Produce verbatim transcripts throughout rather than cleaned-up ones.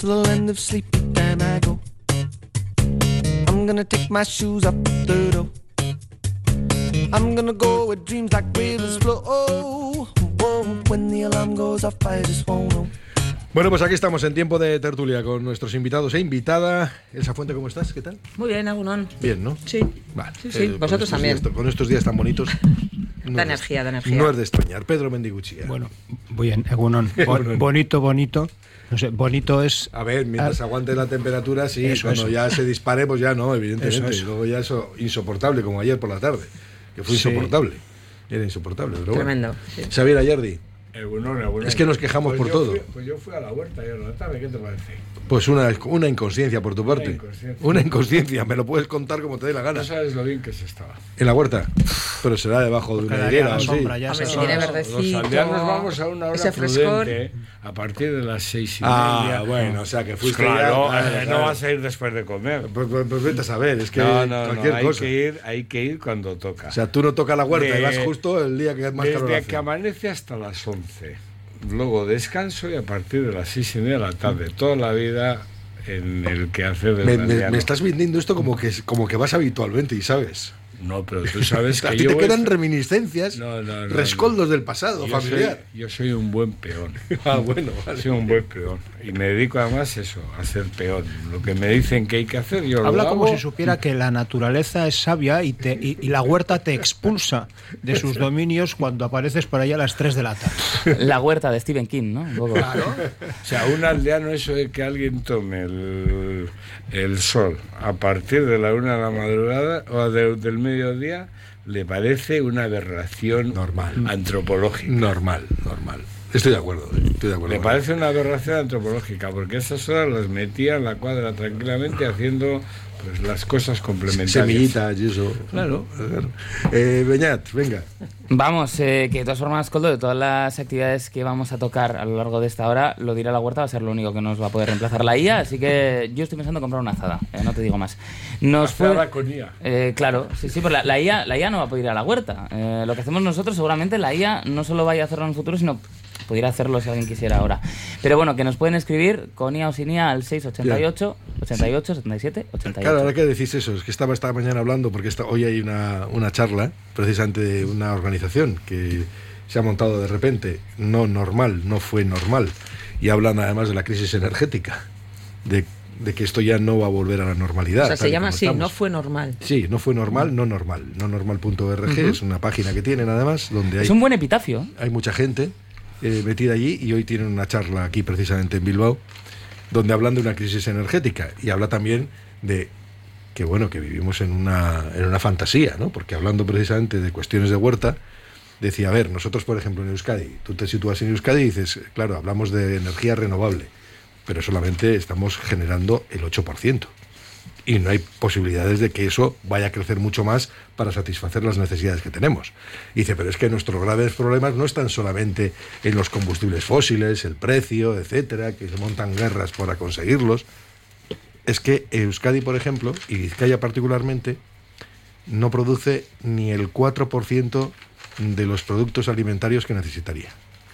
till the end of sleep, then I go. I'm gonna take my shoes up the door. I'm gonna go where dreams like rivers flow. Oh, when the alarm goes off, I just won't know. Bueno, pues aquí estamos en tiempo de tertulia con nuestros invitados e invitada. Elsa Fuente, ¿cómo estás? ¿Qué tal? Muy bien, Agunón. Bien, ¿no? Sí. Vale. Sí, sí. Eh, Vosotros con también. Días, con estos días tan bonitos. No Da es, energía, da energía. No es de extrañar. Pedro Mendiguchía. Bueno, bien, Egunon. Bon, bonito, bonito. No sé, bonito es... A ver, mientras ah, aguante la temperatura, sí. Eso, cuando eso. ya se dispare, pues ya no, evidentemente. Eso, eso. Y luego ya eso, insoportable, como ayer por la tarde. Que fue Sí. insoportable. Era insoportable, pero Tremendo. bueno. Sí. Xavier Ayardi. Egunon, Egunon. Es que nos quejamos pues por yo todo. Fui, pues yo fui a la huerta ayer a la tarde, ¿qué te parece? Pues una, una inconsciencia por tu Una parte. inconsciencia. Una inconsciencia, me lo puedes contar como te dé la gana. No sabes lo bien que se estaba. En la huerta. Pero será debajo de una quedaría higuera, la ¿sí? sombra, ya Hombre, se si va. tiene Los verdecito, aldeanos vamos a una hora ese frescor. prudente, a partir de las seis y Ah, media. bueno, o sea que fuiste Claro, ya- eh, claro, no claro. vas a ir después de comer. Pues, pues, pues vete a saber, es que no, no, cualquier no, hay cosa. que ir, hay que ir cuando toca. O sea, tú no tocas la huerta De- y vas justo el día que más calor Desde hace. que amanece hasta las once. Luego descanso y a partir de las seis y media de la tarde. Toda la vida en el quehacer del Me, me- aldeano. me estás vendiendo esto como que, como que vas habitualmente y sabes. No, pero tú sabes A que ti yo te voy- quedan reminiscencias, No, no, no, rescoldos no. del pasado Yo familiar. soy, yo soy un buen peón. Ah, bueno, vale. Soy un buen peón. Y me dedico además eso, a ser peón. Lo que me dicen que hay que hacer, yo Habla lo como hago. si supiera que la naturaleza es sabia y, te, y, y la huerta te expulsa de sus dominios cuando apareces por ahí a las tres de la tarde. La huerta de Stephen King, ¿no? Un poco. O sea, un aldeano, eso de que alguien tome el, el sol a partir de la una de la madrugada o de- del mediodía, le parece una aberración Normal. antropológica. Normal, normal. Estoy de acuerdo, eh, estoy de acuerdo. Le parece una aberración antropológica, porque esas horas las metía en la cuadra tranquilamente haciendo pues las cosas complementarias. Semillitas y eso. Claro. Eh, Beñat, venga. Vamos, eh, que de todas formas, Coldo, de todas las actividades que vamos a tocar a lo largo de esta hora, lo de ir a la huerta va a ser lo único que nos va a poder reemplazar la I A, así que yo estoy pensando en comprar una azada, eh, no te digo más. Nos fue... Azada con I A. Eh, claro, sí, sí, pero la, la, I A, la I A no va a poder ir a la huerta. Eh, lo que hacemos nosotros, seguramente la I A no solo vaya a hacerlo en el futuro, sino pudiera hacerlo si alguien quisiera ahora. Pero bueno, que nos pueden escribir con I A o sin I A al seis ochenta y ocho, ochenta y ocho, setenta y siete, ochenta y ocho. Claro, ahora que decís eso, es que estaba esta mañana hablando, porque esta, hoy hay una, una charla, precisamente de una organización que se ha montado de repente, no normal, no fue normal, y hablan además de la crisis energética, de, de que esto ya no va a volver a la normalidad. O sea, tal se y llama como así, estamos. no fue normal. Sí, no fue normal, no normal, no normal punto org, Ujú. es una página que tienen además, donde hay, Es un buen epitafio. hay mucha gente eh, metida allí, y hoy tienen una charla aquí precisamente en Bilbao, donde hablan de una crisis energética, y habla también de que bueno, que vivimos en una, en una fantasía, ¿no? Porque hablando precisamente de cuestiones de huerta, decía, a ver, nosotros por ejemplo en Euskadi, tú te sitúas en Euskadi y dices, claro, hablamos de energía renovable, pero solamente estamos generando el ocho por ciento. Y no hay posibilidades de que eso vaya a crecer mucho más para satisfacer las necesidades que tenemos. Y dice, pero es que nuestros graves problemas no están solamente en los combustibles fósiles, el precio, etcétera, que se montan guerras para conseguirlos. Es que Euskadi, por ejemplo, y Vizcaya particularmente, no produce ni el cuatro por ciento de los productos alimentarios que necesitaría.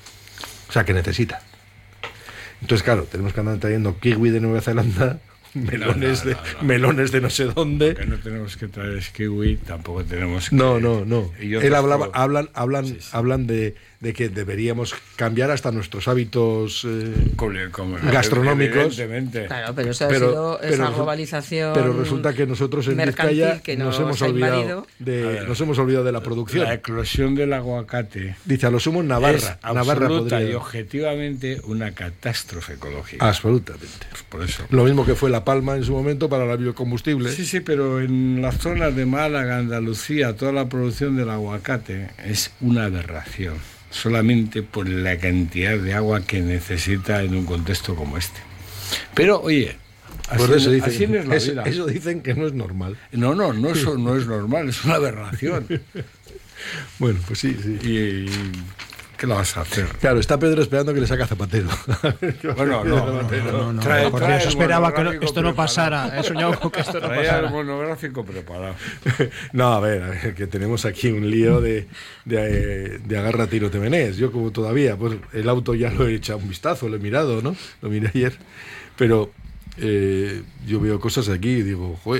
O sea, que necesita. Entonces, claro, tenemos que andar trayendo kiwi de Nueva Zelanda, melones, no, no, de, no. melones de no sé dónde. Que no tenemos que traer kiwi, tampoco tenemos que... No, no, no. y Él otros hablaba, pro- hablan, hablan, Sí, sí. hablan de, de que deberíamos cambiar hasta nuestros hábitos eh, Como- como- gastronómicos. Evidentemente. Claro, pero eso ha Pero- sido pero esa resu- globalización. Pero resulta que nosotros en mercantil Vizcaya que nos nos hemos ha olvidado invadido. A de ver. nos hemos olvidado de la producción. La eclosión del aguacate Dice, a lo sumo Navarra, es Navarra absoluta podría. y objetivamente una catástrofe ecológica. Absolutamente. Por eso. Lo mismo que fue La Palma en su momento para la biocombustible. Sí, sí, pero en las zonas de Málaga, Andalucía, toda la producción del aguacate es una aberración, solamente por la cantidad de agua que necesita en un contexto como este. Pero, oye, así, Por eso así dicen, no es la eso, vida. eso dicen que no es normal. No, no, no, eso no es normal, es una aberración. Bueno, pues sí, sí. Y, y ¿Qué lo vas a hacer? Claro, está Pedro esperando que le saque a Zapatero. Bueno, no, no, No, no, Trae- por trae Dios, el esperaba que no- monográfico esto no preparado. pasara. He soñado con que esto no Traía el pasara. monográfico preparado. No, a ver, a ver, que tenemos aquí un lío de, de, de agarra tiro te menés. Yo como todavía, pues el auto ya lo he echado un vistazo, lo he mirado, ¿no? Lo miré ayer. Pero eh, yo veo cosas aquí y digo, joder,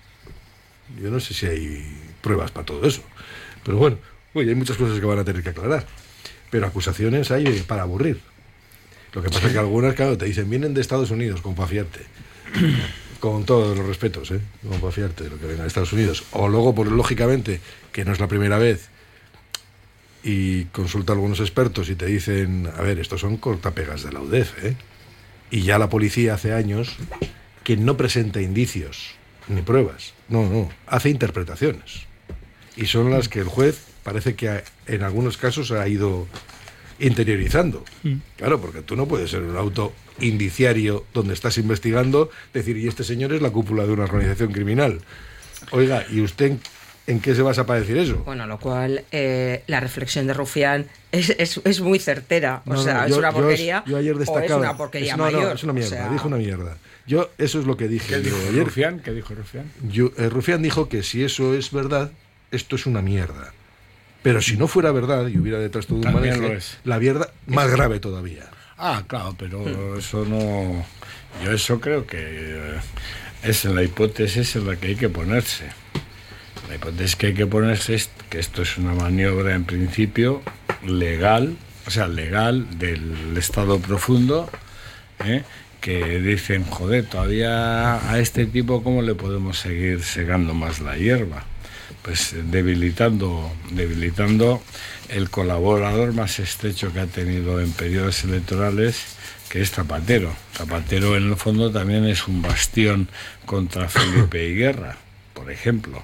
yo no sé si hay pruebas para todo eso. Pero bueno, oye, hay muchas cosas que van a tener que aclarar. Pero acusaciones hay para aburrir. Lo que pasa es que algunas, claro, te dicen, vienen de Estados Unidos, con pa' fiarte. Con todos los respetos, ¿eh? Con pa' fiarte de lo que venga de Estados Unidos. O luego, por, lógicamente, que no es la primera vez, y consulta a algunos expertos y te dicen, a ver, estos son cortapegas de la U D E F, ¿eh? Y ya la policía hace años que no presenta indicios ni pruebas. No, no, hace interpretaciones. Y son las que el juez parece que ha- en algunos casos ha ido interiorizando. Claro, porque tú no puedes ser un auto indiciario donde estás investigando, decir, y este señor es la cúpula de una organización criminal. Oiga, ¿y usted en, en qué se basa para decir eso? Bueno, lo cual, eh, la reflexión de Rufián es, es, es muy certera. O No, no, sea, yo- es una yo porquería. Yo, ayer o destacaba. es una porquería es, no, mayor. No, es una mierda, o sea, dijo una mierda. Yo, eso es lo que dije. ¿Qué yo dijo ayer. Rufián? ¿Qué dijo Rufián? Yo, eh, Rufián dijo que si eso es verdad, esto es una mierda. Pero si no fuera verdad y hubiera detrás todo un También manejo, lo es. la mierda más grave todavía. Ah, claro, pero eso no... Yo eso creo que eh, es la hipótesis en la que hay que ponerse. La hipótesis que hay que ponerse es que esto es una maniobra en principio legal, o sea, legal del Estado profundo, ¿eh? Que dicen, joder, todavía a este tipo cómo le podemos seguir segando más la hierba. Pues debilitando, debilitando el colaborador más estrecho que ha tenido en periodos electorales, que es Zapatero. Zapatero en el fondo también es un bastión contra Felipe y Guerra, por ejemplo.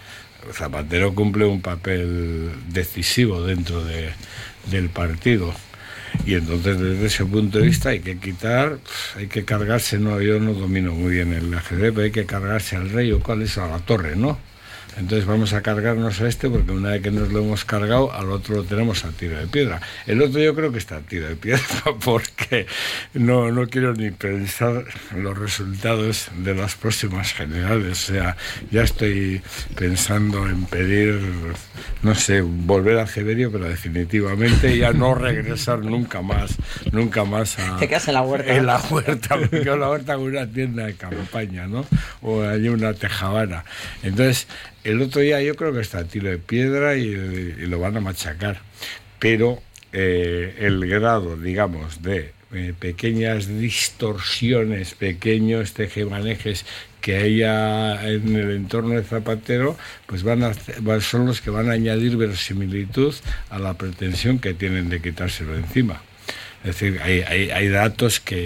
Zapatero cumple un papel decisivo dentro de, del partido. Y entonces desde ese punto de vista hay que quitar, hay que cargarse, no, yo no domino muy bien el ajedrez, pero hay que cargarse al rey o cuál es a la torre, ¿no? Entonces vamos a cargarnos a este porque una vez que nos lo hemos cargado, al otro lo tenemos a tiro de piedra. El otro yo creo que está a tiro de piedra porque no, no quiero ni pensar los resultados de las próximas generales. O sea, ya estoy pensando en pedir, no sé, volver a Severio, pero definitivamente ya no regresar nunca más, nunca más a... Te quedas en la huerta. En la huerta, porque yo la huerta con una tienda de campaña, ¿no? O hay una tejabana. Entonces, el otro día yo creo que está a tiro de piedra y, y lo van a machacar. Pero eh, el grado, digamos, de eh, pequeñas distorsiones, pequeños tejemanejes que haya en el entorno de Zapatero, pues van a, son los que van a añadir verosimilitud a la pretensión que tienen de quitárselo encima. Es decir, hay, hay, hay datos que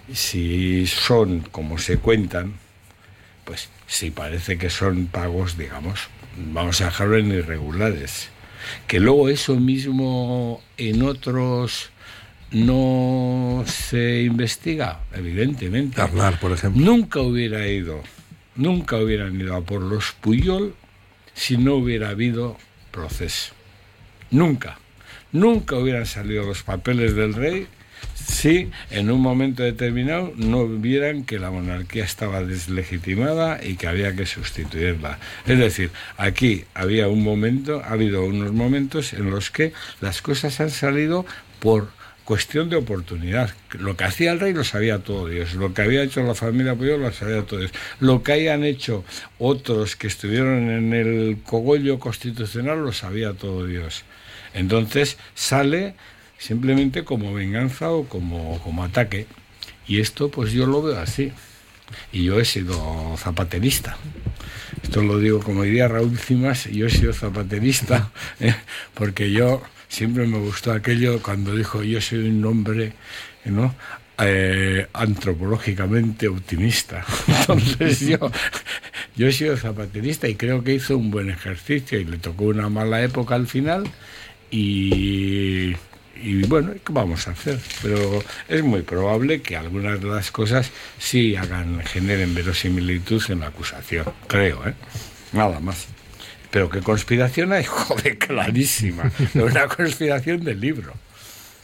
si son como se cuentan, pues sí parece que son pagos, digamos, vamos a dejarlo en irregulares. Que luego eso mismo en otros no se investiga, evidentemente. Aznar, por ejemplo. Nunca hubiera ido, nunca hubieran ido a por los Puyol si no hubiera habido proceso. Nunca. Nunca hubieran salido los papeles del rey si en un momento determinado no vieran que la monarquía estaba deslegitimada y que había que sustituirla. Es decir, aquí había un momento, ha habido unos momentos en los que las cosas han salido por cuestión de oportunidad. Lo que hacía el rey lo sabía todo Dios, lo que había hecho la familia Puyol lo sabía todo Dios, lo que hayan hecho otros que estuvieron en el cogollo constitucional lo sabía todo Dios. Entonces sale simplemente como venganza o como, como ataque. Y esto pues yo lo veo así. Y yo he sido zapaterista. Esto lo digo como diría Raúl Cimas, yo he sido zapaterista, ¿eh? Porque yo siempre me gustó aquello cuando dijo yo soy un hombre, ¿no? Eh, antropológicamente optimista. Entonces yo, yo he sido zapaterista y creo que hizo un buen ejercicio y le tocó una mala época al final y... Y bueno, ¿qué vamos a hacer? Pero es muy probable que algunas de las cosas sí hagan, generen verosimilitud en la acusación, creo, ¿eh? Nada más. Pero ¿qué conspiración hay? Joder, clarísima. Una conspiración del libro.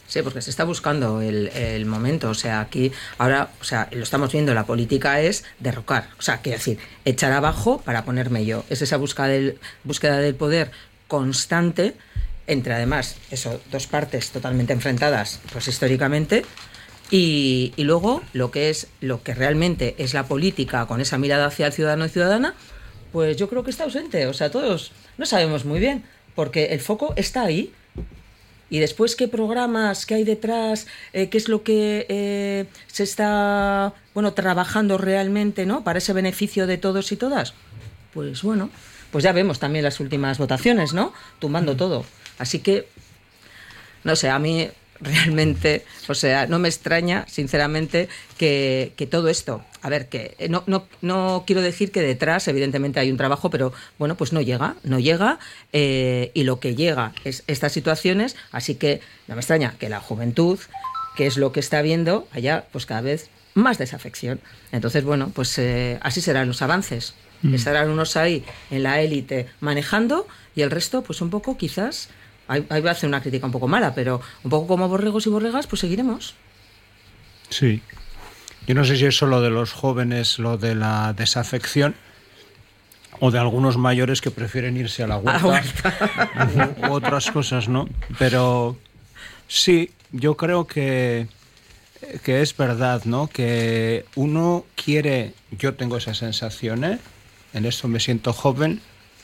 Sí, porque se está buscando el, el momento, o sea, aquí ahora, o sea, lo estamos viendo, la política es derrocar, o sea, quiero decir, echar abajo para ponerme yo. Es esa búsqueda del, búsqueda del poder constante, entre además, eso, dos partes totalmente enfrentadas, pues históricamente, y, y luego lo que es, lo que realmente es la política con esa mirada hacia el ciudadano y ciudadana, pues yo creo que está ausente, o sea, todos no sabemos muy bien, porque el foco está ahí. Y después, ¿qué programas, qué hay detrás, eh, qué es lo que eh, se está, bueno, trabajando realmente, ¿no?, para ese beneficio de todos y todas? Pues bueno, pues ya vemos también las últimas votaciones, ¿no?, tumbando todo. Así que, no sé, a mí realmente, o sea, no me extraña, sinceramente, que, que todo esto, a ver, que no, no, no quiero decir que detrás, evidentemente, hay un trabajo, pero bueno, pues no llega, no llega, eh, y lo que llega es estas situaciones, así que no me extraña que la juventud, que es lo que está viendo, haya pues cada vez más desafección. Entonces, bueno, pues eh, así serán los avances. Mm. Estarán unos ahí en la élite manejando y el resto, pues un poco quizás... Ahí va a hacer una crítica un poco mala, pero un poco como borregos y borregas, pues seguiremos. Sí. Yo no sé si es solo de los jóvenes lo de la desafección o de algunos mayores que prefieren irse a la huerta, a la huerta. u, u otras cosas, ¿no? Pero sí, yo creo que, que es verdad, ¿no? Que uno quiere, yo tengo esa sensación, ¿eh? En esto me siento joven,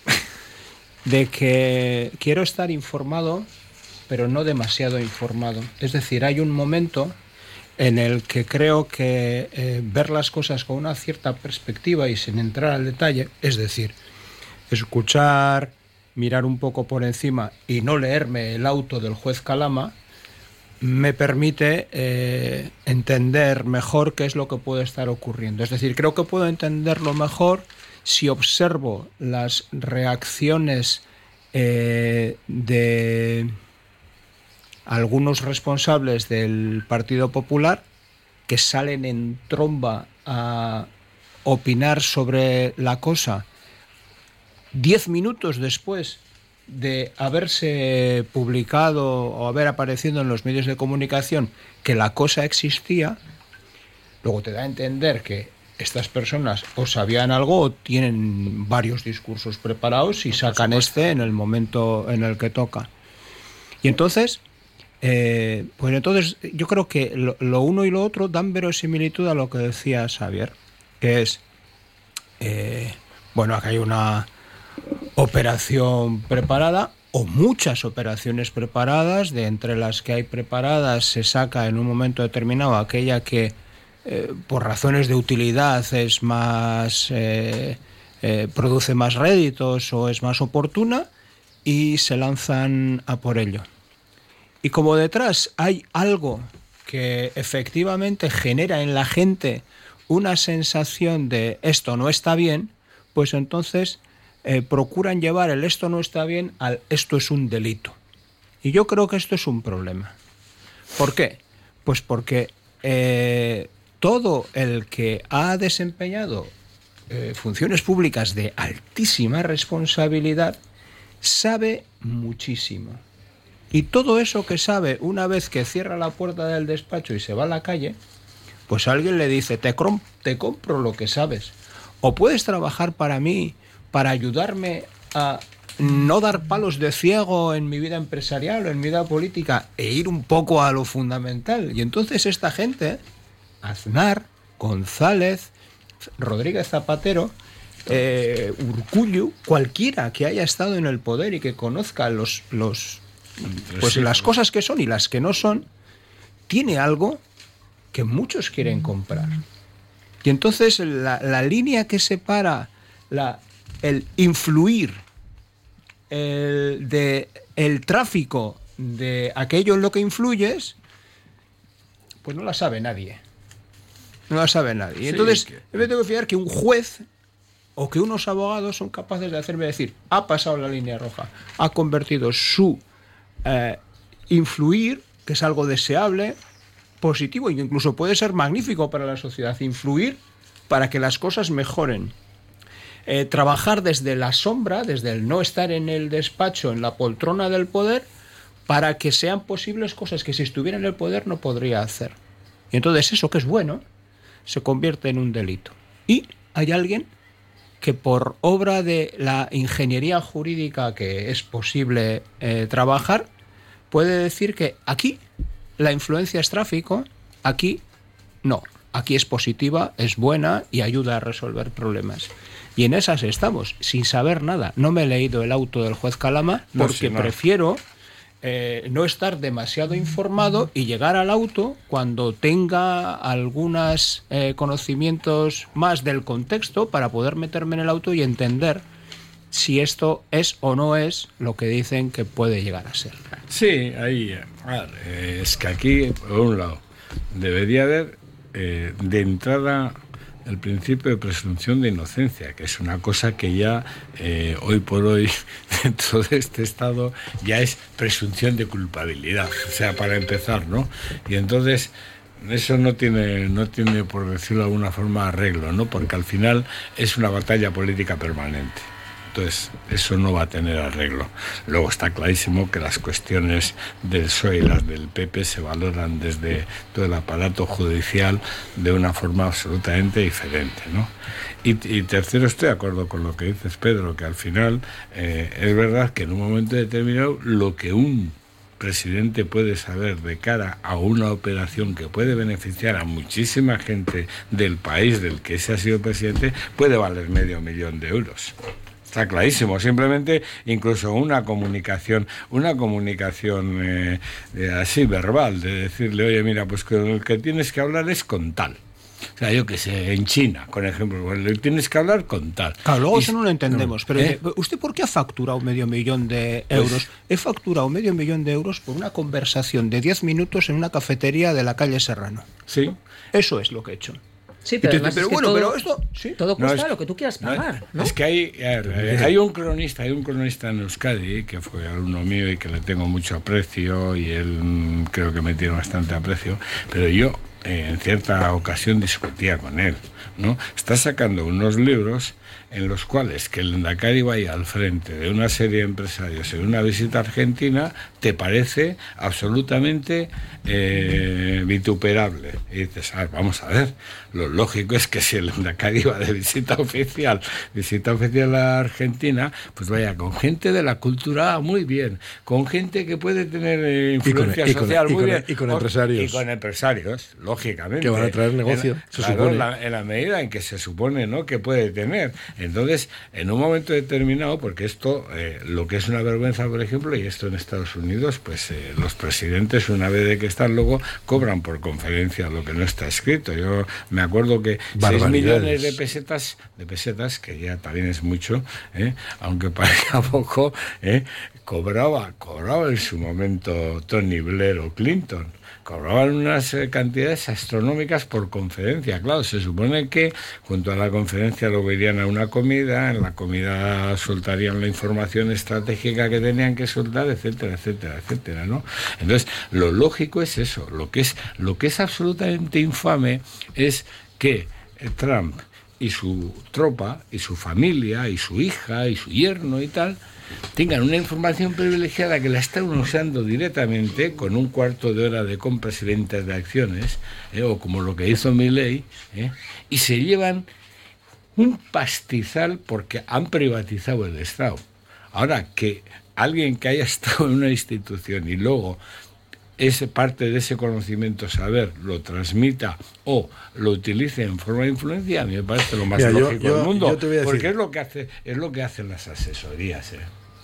de que quiero estar informado, pero no demasiado informado. Es decir, hay un momento en el que creo que eh, ver las cosas con una cierta perspectiva y sin entrar al detalle, es decir, escuchar, mirar un poco por encima y no leerme el auto del juez Calama, me permite eh, entender mejor qué es lo que puede estar ocurriendo. Es decir, creo que puedo entenderlo mejor si observo las reacciones eh, de algunos responsables del Partido Popular que salen en tromba a opinar sobre la cosa diez minutos después de haberse publicado o haber aparecido en los medios de comunicación que la cosa existía. Luego te da a entender que estas personas o sabían algo o tienen varios discursos preparados y sacan este en el momento en el que toca. Y entonces, eh, pues entonces yo creo que lo, lo uno y lo otro dan verosimilitud a lo que decía Xavier, que es, eh, bueno, acá hay una operación preparada o muchas operaciones preparadas, de entre las que hay preparadas se saca en un momento determinado aquella que Eh, por razones de utilidad es más eh, eh, produce más réditos o es más oportuna y se lanzan a por ello. Y como detrás hay algo que efectivamente genera en la gente una sensación de esto no está bien, pues entonces eh, procuran llevar el esto no está bien al esto es un delito. Y yo creo que esto es un problema. ¿Por qué? Pues porque eh, todo el que ha desempeñado eh, funciones públicas de altísima responsabilidad sabe muchísimo. Y todo eso que sabe, una vez que cierra la puerta del despacho y se va a la calle, pues alguien le dice, te, crom- te compro lo que sabes. O puedes trabajar para mí, para ayudarme a no dar palos de ciego en mi vida empresarial o en mi vida política e ir un poco a lo fundamental. Y entonces esta gente... Aznar, González, Rodríguez Zapatero, eh, Urkullu, cualquiera que haya estado en el poder y que conozca los, los, pues las cosas que son y las que no son, tiene algo que muchos quieren comprar. Y entonces la, la línea que separa la, el influir el, de el tráfico de aquello en lo que influyes, pues no la sabe nadie. No la sabe nadie. Y entonces, sí, que... me tengo que fiar que un juez o que unos abogados son capaces de hacerme decir, ha pasado la línea roja, ha convertido su eh, influir, que es algo deseable, positivo, e incluso puede ser magnífico para la sociedad, influir para que las cosas mejoren. Eh, trabajar desde la sombra, desde el no estar en el despacho, en la poltrona del poder, para que sean posibles cosas que si estuviera en el poder no podría hacer. Y entonces eso que es bueno se convierte en un delito. Y hay alguien que por obra de la ingeniería jurídica que es posible eh, trabajar, puede decir que aquí la influencia es tráfico, aquí no. Aquí es positiva, es buena y ayuda a resolver problemas. Y en esas estamos, sin saber nada. No me he leído el auto del juez Calama porque no, sí, no. prefiero eh, no estar demasiado informado y llegar al auto cuando tenga algunos eh, conocimientos más del contexto para poder meterme en el auto y entender si esto es o no es lo que dicen que puede llegar a ser. Sí, ahí. A ver, es que aquí, por un lado, debería haber eh, de entrada el principio de presunción de inocencia, que es una cosa que ya eh, hoy por hoy dentro de este Estado ya es presunción de culpabilidad, o sea, para empezar, ¿no? Y entonces eso no tiene, no tiene, por decirlo de alguna forma, arreglo, ¿no? Porque al final es una batalla política permanente. Entonces, eso no va a tener arreglo. Luego está clarísimo que las cuestiones del P S O E y las del P P se valoran desde todo el aparato judicial de una forma absolutamente diferente, ¿no? Y, y tercero, estoy de acuerdo con lo que dices, Pedro, que al final eh, es verdad que en un momento determinado lo que un presidente puede saber de cara a una operación que puede beneficiar a muchísima gente del país del que ese ha sido presidente puede valer medio millón de euros. Está clarísimo, simplemente incluso una comunicación, una comunicación eh, eh, así verbal, de decirle, oye, mira, pues con el que tienes que hablar es con tal. O sea, yo qué sé, en China, por ejemplo, pues, tienes que hablar con tal. Claro, luego y, eso no lo entendemos, pero ¿eh? ¿usted por qué ha facturado medio millón de euros? Pues, he facturado medio millón de euros por una conversación de diez minutos en una cafetería de la calle Serrano. Sí. Eso es lo que he hecho. Sí, pero, entonces, pero es que bueno, todo, pero esto ¿sí? todo cuesta no, es, lo que tú quieras pagar, no, ¿no? Es que hay, hay un cronista, hay un cronista en Euskadi que fue alumno mío y que le tengo mucho aprecio y él creo que me tiene bastante aprecio, pero yo eh, en cierta ocasión discutía con él, ¿no? Está sacando unos libros en los cuales que el Lehendakari vaya al frente de una serie de empresarios en una visita a Argentina te parece absolutamente eh, vituperable. Y dices, ah, vamos a ver, lo lógico es que si el Lehendakari va de visita oficial, visita oficial a Argentina, pues vaya con gente de la cultura muy bien, con gente que puede tener eh, influencia y con, social y muy con, bien. Y con empresarios. Y con empresarios, lógicamente. Que van a traer negocio, en, se claro, supone. En la, en la medida en que se supone, ¿no?, que puede tener. Entonces, en un momento determinado, porque esto, eh, lo que es una vergüenza, por ejemplo, y esto en Estados Unidos, pues eh, los presidentes, una vez de que están luego, cobran por conferencia lo que no está escrito. Yo me acuerdo que seis millones de pesetas, de pesetas, que ya también es mucho, ¿eh?, aunque parezca poco, ¿eh?, cobraba, cobraba en su momento Tony Blair o Clinton. Cobraban unas eh, cantidades astronómicas por conferencia. Claro, se supone que junto a la conferencia luego irían a una comida, en la comida soltarían la información estratégica que tenían que soltar, etcétera, etcétera, etcétera, ¿no? Entonces, lo lógico es eso. Lo que es, lo que es absolutamente infame es que eh, Trump y su tropa, y su familia, y su hija, y su yerno y tal, tengan una información privilegiada que la están usando directamente con un cuarto de hora de compras y ventas de acciones, eh, o como lo que hizo Milei, eh, y se llevan un pastizal porque han privatizado el Estado. Ahora, que alguien que haya estado en una institución y luego ese parte de ese conocimiento, saber, lo transmita o lo utilice en forma de influencia, a mí me parece lo más Mira, lógico yo, yo, del mundo, porque es lo que hace, es lo que hacen las asesorías, ¿eh?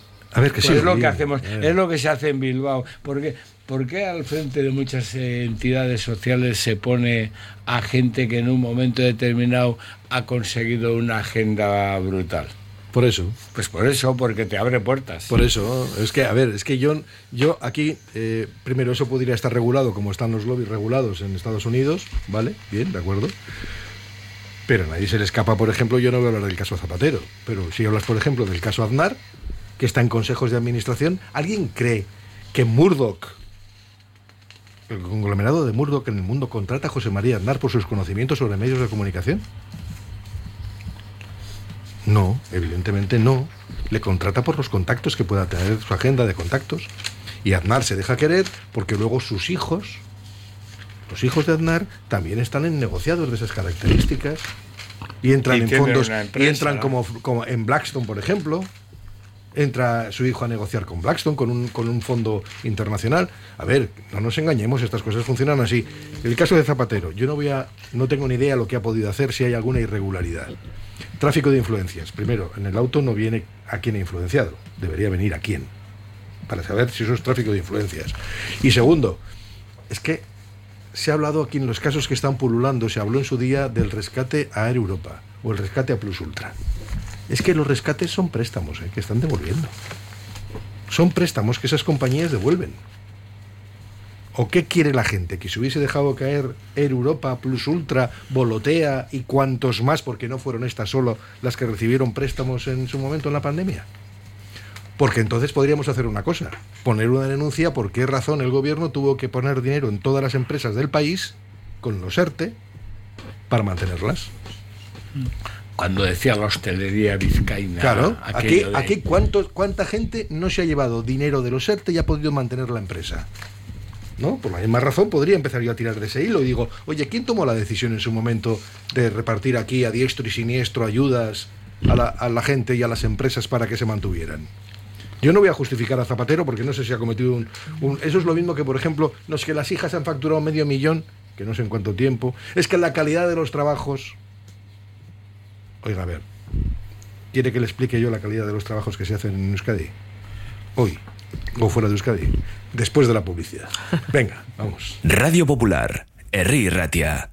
A ver, que pues sí, es lo bien, que hacemos, bien. Es lo que se hace en Bilbao. Porque ¿Por qué al frente de muchas eh, entidades sociales se pone a gente que en un momento determinado ha conseguido una agenda brutal? Por eso. Pues por eso, porque te abre puertas. Por eso, es que, a ver, es que yo, yo aquí, eh, primero, eso podría estar regulado como están los lobbies regulados en Estados Unidos, ¿vale? Bien, de acuerdo. Pero a nadie se le escapa, por ejemplo, yo no voy a hablar del caso Zapatero, pero si hablas, por ejemplo, del caso Aznar, que está en consejos de administración, ¿alguien cree que Murdoch, el conglomerado de Murdoch en el mundo, contrata a José María Aznar por sus conocimientos sobre medios de comunicación? No, evidentemente no. Le contrata por los contactos que pueda tener, su agenda de contactos. Y Aznar se deja querer porque luego sus hijos, los hijos de Aznar, también están en negociados de esas características y entran Y en tienen fondos una empresa, y entran ¿no? como, como en Blackstone, por ejemplo. Entra su hijo a negociar con Blackstone, con un, con un fondo internacional. A ver, no nos engañemos, estas cosas funcionan así. El caso de Zapatero, yo no voy a, no tengo ni idea lo que ha podido hacer, si hay alguna irregularidad. Tráfico de influencias. Primero, en el auto no viene a quién ha influenciado, debería venir a quién, para saber si eso es tráfico de influencias. Y segundo, es que se ha hablado aquí en los casos que están pululando, se habló en su día del rescate a Air Europa o el rescate a Plus Ultra. Es que los rescates son préstamos, ¿eh? que están devolviendo. Son préstamos que esas compañías devuelven. ¿O qué quiere la gente? ¿Que se hubiese dejado caer Air Europa, Plus Ultra, Volotea y cuantos más, porque no fueron estas solo las que recibieron préstamos en su momento en la pandemia? Porque entonces podríamos hacer una cosa, poner una denuncia por qué razón el gobierno tuvo que poner dinero en todas las empresas del país, con los ERTE, para mantenerlas. Cuando decía la hostelería vizcaína. Claro, aquí, de... aquí ¿cuánto, ¿cuánta gente no se ha llevado dinero de los ERTE y ha podido mantener la empresa? ¿No? Por la misma razón podría empezar yo a tirar de ese hilo y digo, oye, ¿quién tomó la decisión en su momento de repartir aquí a diestro y siniestro ayudas a la, a la gente y a las empresas para que se mantuvieran? Yo no voy a justificar a Zapatero porque no sé si ha cometido un, un... Eso es lo mismo que, por ejemplo, no es que las hijas han facturado medio millón, que no sé en cuánto tiempo, es que la calidad de los trabajos... Oiga, a ver, ¿quiere que le explique yo la calidad de los trabajos que se hacen en Euskadi? Hoy, o fuera de Euskadi, después de la publicidad. Venga, vamos. Radio Popular, Herri Ratia.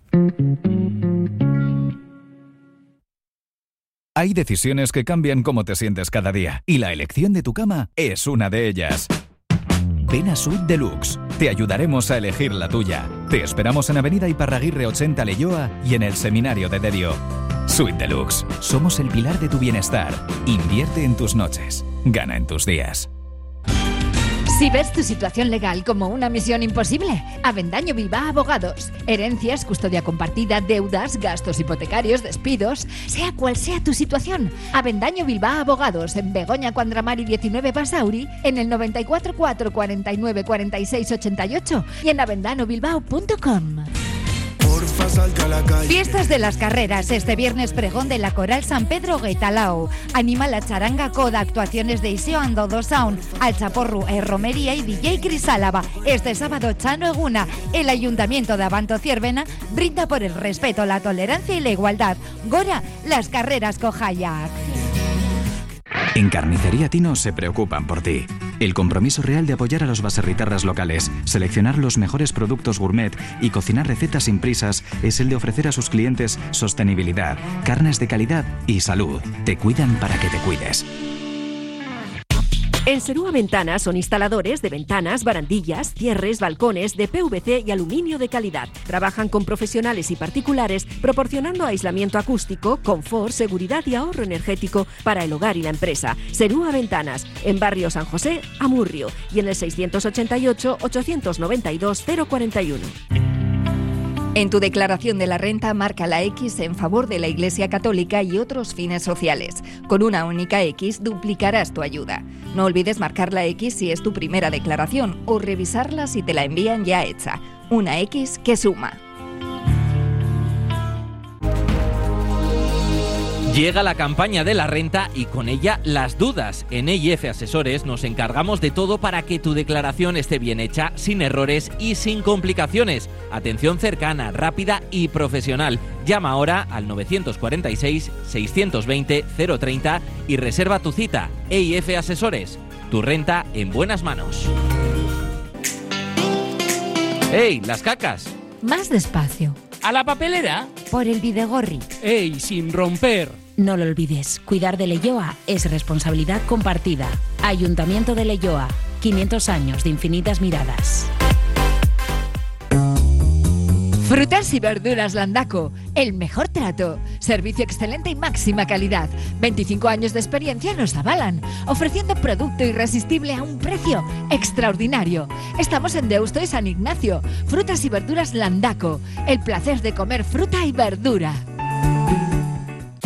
Hay decisiones que cambian cómo te sientes cada día, y la elección de tu cama es una de ellas. Ven a Suite Deluxe. Te ayudaremos a elegir la tuya. Te esperamos en Avenida Iparraguirre ochenta Leioa y en el Seminario de Derio. Suite Deluxe. Somos el pilar de tu bienestar. Invierte en tus noches. Gana en tus días. Si ves tu situación legal como una misión imposible, Avendaño Bilbao Abogados. Herencias, custodia compartida, deudas, gastos hipotecarios, despidos... Sea cual sea tu situación, Avendaño Bilbao Abogados, en Begoña Cuandramari diecinueve Basauri, en el noventa y cuatro cuatro cuarenta y nueve cuarenta y seis ochenta y ocho y en avendano bilbao punto com. Fiestas de las Carreras, este viernes pregón de la Coral San Pedro Getalao. Anima la charanga coda, actuaciones de Iseo Andodo Sound, Alchaporru e Romería y D J Cris Álava. Este sábado Chano Eguna. El Ayuntamiento de Abanto Ciervena brinda por el respeto, la tolerancia y la igualdad. Gora, las carreras Cojayac. En Carnicería Tino se preocupan por ti. El compromiso real de apoyar a los baserritarras locales, seleccionar los mejores productos gourmet y cocinar recetas sin prisas es el de ofrecer a sus clientes sostenibilidad, carnes de calidad y salud. Te cuidan para que te cuides. En Serúa Ventanas son instaladores de ventanas, barandillas, cierres, balcones de P V C y aluminio de calidad. Trabajan con profesionales y particulares proporcionando aislamiento acústico, confort, seguridad y ahorro energético para el hogar y la empresa. Serúa Ventanas, en Barrio San José, Amurrio, y en el seiscientos ochenta y ocho, ochocientos noventa y dos, cero cuarenta y uno. En tu declaración de la renta marca la X en favor de la Iglesia Católica y otros fines sociales. Con una única X duplicarás tu ayuda. No olvides marcar la X si es tu primera declaración o revisarla si te la envían ya hecha. Una X que suma. Llega la campaña de la renta y con ella las dudas. En E I F Asesores nos encargamos de todo para que tu declaración esté bien hecha, sin errores y sin complicaciones. Atención cercana, rápida y profesional. Llama ahora al novecientos cuarenta y seis, seiscientos veinte, cero treinta y reserva tu cita. E I F Asesores. Tu renta en buenas manos. ¡Ey, las cacas! Más despacio. ¿A la papelera? Por el Bidegorri. ¡Ey, sin romper! No lo olvides, cuidar de Leioa es responsabilidad compartida. Ayuntamiento de Leioa, quinientos años de infinitas miradas. Frutas y verduras Landaco, el mejor trato, servicio excelente y máxima calidad. veinticinco años de experiencia nos avalan, ofreciendo producto irresistible a un precio extraordinario. Estamos en Deusto y San Ignacio. Frutas y verduras Landaco, el placer de comer fruta y verdura.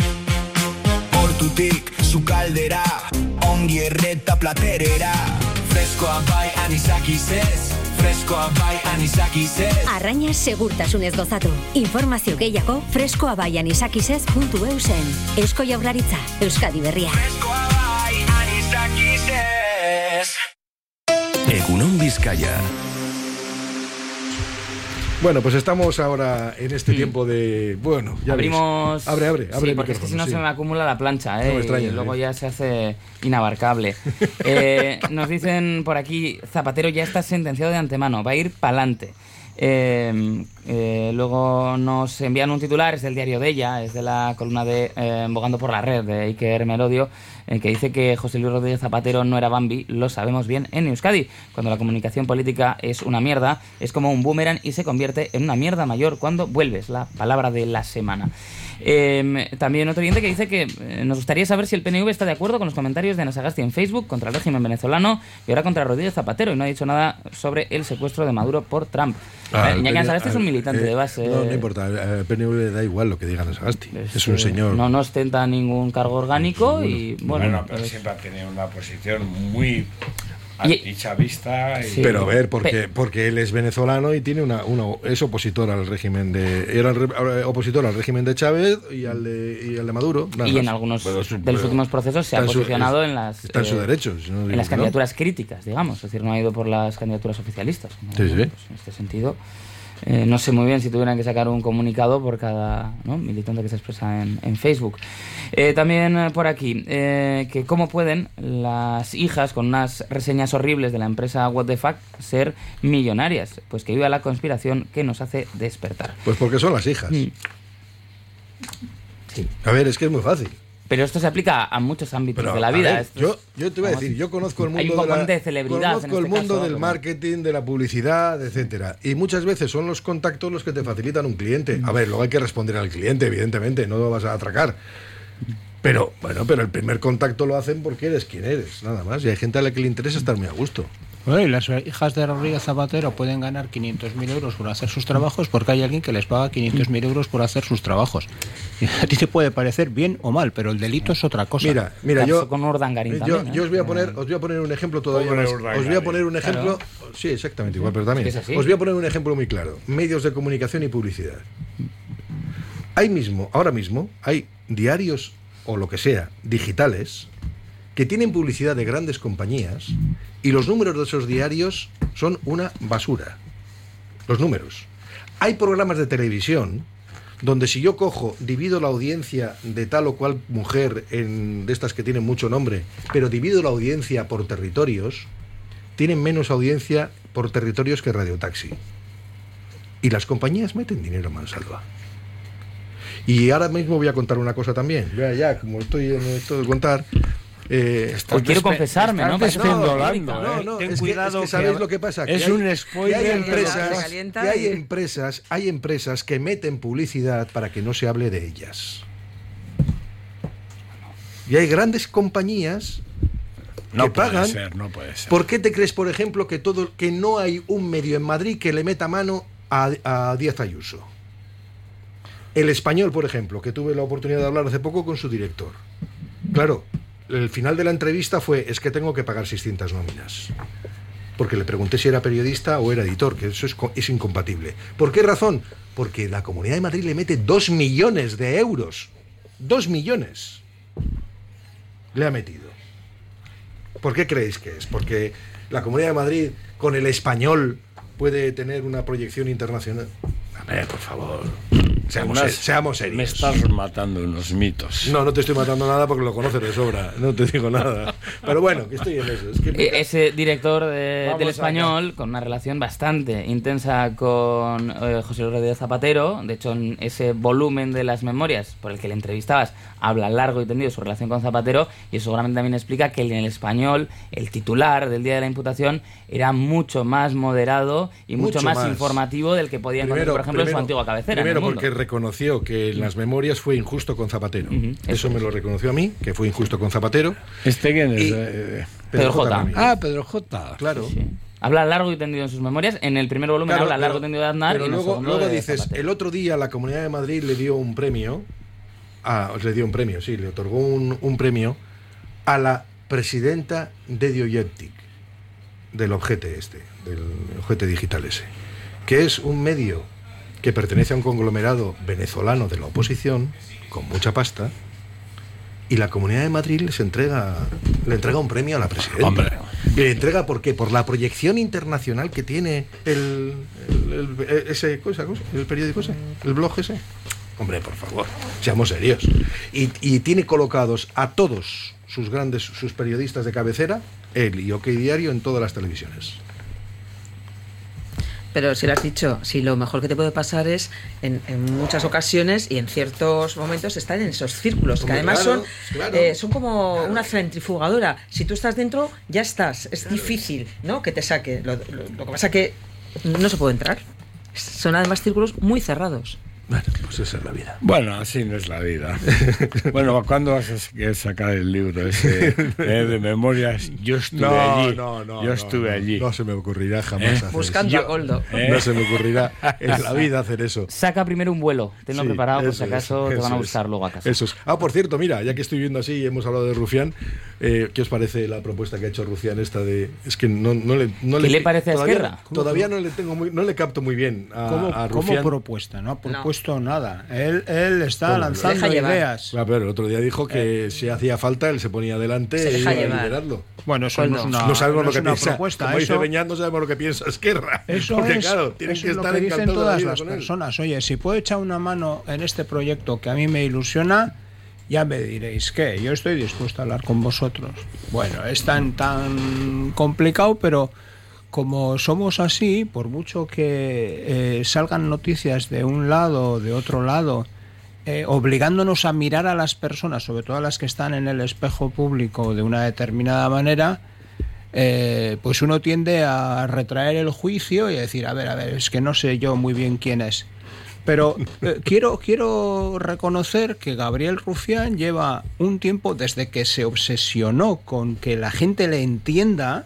Portutik, su caldera, ongi erreta platerera. Freskoa bai anisakis ez, freskoa bai anisakis ez. Arrainaz segurtasunez gozatu. Informazio gehiago freskoa bai anisakis ez puntu eu zen. Eusko Jaurlaritza, Euskadi Berria. Freskoa bai anisakis ez. Egunon Vizcaya. Bueno, pues estamos ahora en este mm. tiempo de... Bueno, ya abrimos... Ves. Abre, abre, abre. Sí, porque es que si no sí. se me acumula la plancha, ¿eh? No me extraña, y luego ¿eh? ya se hace inabarcable. eh, nos dicen por aquí, Zapatero ya está sentenciado de antemano, va a ir pa'lante. Eh, eh, luego nos envían un titular, es del diario de ella, es de la columna de eh, Bogando por la Red de Iker Melodio, eh, que dice que José Luis Rodríguez Zapatero no era Bambi, lo sabemos bien en Euskadi. Cuando la comunicación política es una mierda, es como un boomerang y se convierte en una mierda mayor cuando vuelves, la palabra de la semana. Eh, también otro oyente que dice que eh, nos gustaría saber si el P N V está de acuerdo con los comentarios de Ana Sagasti en Facebook contra el régimen venezolano y ahora contra Rodríguez Zapatero, y no ha dicho nada sobre el secuestro de Maduro por Trump. Ah, eh, Iñaki Ana Sagasti es un militante eh, de base. No, no importa, al P N V le da igual lo que diga Ana Sagasti. Es, es un señor. No, no ostenta ningún cargo orgánico bueno, y bueno. Bueno, pero siempre ha tenido una posición muy antichavista. Y... Sí. Pero a ver, porque, porque él es venezolano y tiene una, una es opositor al régimen de era opositor al régimen de Chávez y al de, y al de Maduro. Y más. En algunos bueno, su, de los últimos procesos se ha posicionado su, en las está en su derecho, si no digo, en las candidaturas ¿no? críticas, digamos, es decir, no ha ido por las candidaturas oficialistas. ¿no? Sí, sí. Pues en este sentido. Eh, no sé muy bien si tuvieran que sacar un comunicado por cada ¿no? militante que se expresa en, en Facebook. Eh, también eh, por aquí, eh, que cómo pueden las hijas con unas reseñas horribles de la empresa What the Fuck ser millonarias. Pues que viva la conspiración que nos hace despertar. Pues porque son las hijas. Mm. Sí. A ver, es que es muy fácil. Pero esto se aplica a muchos ámbitos Pero, de la vida. Ver, yo, yo te voy a decir, yo conozco el mundo, hay un de, la, de celebridad conozco en el este mundo caso, del como... marketing, de la publicidad, etcétera. Y muchas veces son los contactos los que te facilitan un cliente. A ver, luego hay que responder al cliente, evidentemente, no lo vas a atracar. Pero, bueno, pero el primer contacto lo hacen porque eres quien eres, nada más. Y hay gente a la que le interesa estar muy a gusto. Bueno, y las hijas de Rodríguez Zapatero pueden ganar quinientos mil euros por hacer sus trabajos porque hay alguien que les paga quinientos mil euros por hacer sus trabajos. Y a ti te puede parecer bien o mal, pero el delito es otra cosa. Mira, mira, yo, con Urdangarín yo, también, ¿eh? yo os voy a poner, os voy a poner un ejemplo todavía más. Os voy a poner un ejemplo, claro. Sí, exactamente igual, pero también. ¿Es os voy a poner un ejemplo muy claro. Medios de comunicación y publicidad. Hay mismo, ahora mismo, hay diarios o lo que sea, digitales, que tienen publicidad de grandes compañías y los números de esos diarios son una basura. Los números. Hay programas de televisión donde si yo cojo, divido la audiencia de tal o cual mujer en, de estas que tienen mucho nombre, pero divido la audiencia por territorios, tienen menos audiencia por territorios que Radio Taxi. Y las compañías meten dinero a mansalva. Y ahora mismo voy a contar una cosa también. Ya, ya, como estoy en esto de contar... Eh, pues quiero confesarme, ¿no? Despendolando, no, no, no, Ten es cuidado que, es que ¿sabéis que lo que pasa? Es que un hay, spoiler. Que hay empresas, que hay empresas, hay empresas que meten publicidad para que no se hable de ellas. Y hay grandes compañías no que pagan. Puede ser, no puede ser. ¿Por qué te crees, por ejemplo, que todo que no hay un medio en Madrid que le meta mano a, a Díaz Ayuso? El Español, por ejemplo, que tuve la oportunidad de hablar hace poco con su director. Claro, el final de la entrevista fue, es que tengo que pagar seiscientas nóminas. Porque le pregunté si era periodista o era editor, que eso es, es incompatible. ¿Por qué razón? Porque la Comunidad de Madrid le mete dos millones de euros. Dos millones. Le ha metido. ¿Por qué creéis que es? Porque la Comunidad de Madrid, con el Español, puede tener una proyección internacional. A ver, por favor... Seamos, Unas, seamos serios. Me estás matando unos mitos. No, no te estoy matando nada porque lo conoces de sobra. No te digo nada. Pero bueno, que estoy en eso. Es que me... Ese director de, del Español, acá, con una relación bastante intensa con eh, José Luis Rodríguez Zapatero. De hecho, en ese volumen de las memorias por el que le entrevistabas, habla largo y tendido de su relación con Zapatero. Y eso seguramente también explica que en el Español, el titular del día de la imputación era mucho más moderado y mucho, mucho más, más informativo del que podía encontrar, por ejemplo, primero, en su antigua cabecera. Primero, en el porque reconoció que en las memorias fue injusto con Zapatero. Uh-huh. Eso, Eso me lo reconoció a mí, que fue injusto con Zapatero. ¿Este quién es? Y eh, Pedro J. Ah, Pedro J. Claro. Sí, sí. Habla largo y tendido en sus memorias. En el primer volumen claro, habla largo y tendido de Aznar. Pero y en luego, el luego de dices, Zapatero. El otro día la Comunidad de Madrid le dio un premio. Ah, le dio un premio, sí, le otorgó un, un premio a la presidenta de Diogetic. del objeto este, del objeto digital ese, que es un medio que pertenece a un conglomerado venezolano de la oposición, con mucha pasta, y la Comunidad de Madrid les entrega, le entrega un premio a la presidenta. Hombre. Y le entrega, ¿por qué? Por la proyección internacional que tiene el, el, el ese cosa, cosa, el periódico ese, el blog ese. Hombre, por favor, seamos serios. Y, y tiene colocados a todos sus grandes, sus periodistas de cabecera, él y OK Diario, en todas las televisiones. Pero si lo has dicho, si lo mejor que te puede pasar es en, en muchas ocasiones y en ciertos momentos estar en esos círculos, que Hombre, además claro, son, claro. eh, son como una centrifugadora. Si tú estás dentro, ya estás. Es claro. difícil, ¿no?, que te saque. Lo, lo, lo que pasa es que no se puede entrar. Son además círculos muy cerrados. Bueno, pues esa es la vida. Bueno, así no es la vida. Bueno, ¿cuándo vas a sacar el libro ese eh, de memorias? Yo estuve no, allí. No, no, Yo estuve no, allí. No se me ocurrirá jamás ¿Eh? hacer Buscando eso. a Goldo. ¿Eh? No se me ocurrirá en la vida hacer eso. Saca primero un vuelo, tenlo Sí, preparado por si eso acaso es, te van a eso buscar es. luego a casa. Eso es. Ah, por cierto, mira, ya que estoy viendo así y hemos hablado de Rufián, eh, ¿qué os parece la propuesta que ha hecho Rufián esta de... Es que no, no le... No ¿Qué le parece a todavía, Esquerra? Todavía no le tengo muy, no le capto muy bien a, ¿Cómo, a ¿Cómo Rufián. propuesta? No ha propuesto no. nada. Él, él está lanzando llevar. ideas. Ah, pero el otro día dijo que eh. si hacía falta él se ponía delante se y deja iba a llevar. liderarlo. Bueno, eso no, no es una, no sabemos no lo es que una piensa. propuesta. Como eso, dice Beñat, no sabemos lo que piensa Esquerra. Eso porque es, claro, tienen eso que es lo estar que dicen encantados de la todas vida las con él. personas. Oye, si puedo echar una mano en este proyecto que a mí me ilusiona, ya me diréis que yo estoy dispuesto a hablar con vosotros. Bueno, es tan, tan complicado, pero como somos así, por mucho que eh, salgan noticias de un lado o de otro lado, eh, obligándonos a mirar a las personas, sobre todo a las que están en el espejo público de una determinada manera, eh, pues uno tiende a retraer el juicio y a decir, a ver, a ver, es que no sé yo muy bien quién es. Pero eh, quiero, quiero reconocer que Gabriel Rufián lleva un tiempo, desde que se obsesionó con que la gente le entienda,